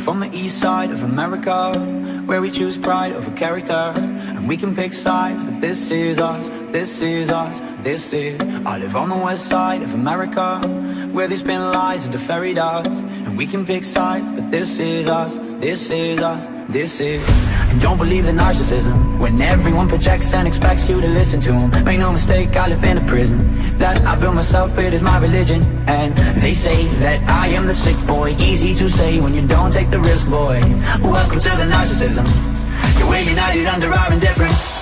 from the east side of America, where we choose pride over character. And we can pick sides, but this is us, this is us, this is. I live on the west side of America, where they spin lies into fairy dust. And we can pick sides, but this is us, this is us, this is. And don't believe the narcissism, when everyone projects and expects you to listen to them. Make no mistake, I live in a prison that I built myself, it is my religion. And they say that I am the sick boy, easy to say when you don't take the risk, boy. Welcome to the narcissism, yeah, we're united under our indifference.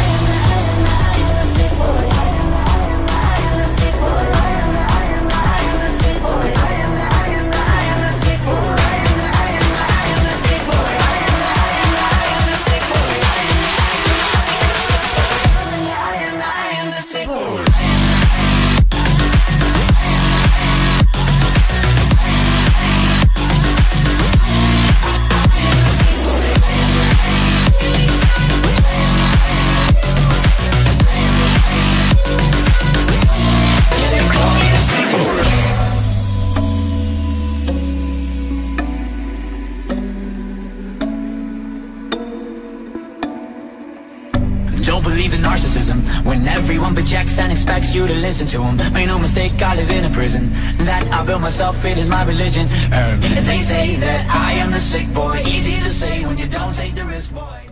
Don't believe the narcissism, when everyone projects and expects you to listen to them. Make no mistake, I live in a prison that I built myself, it is my religion. They say that I am the sick boy, easy to say when you don't take the risk, boy.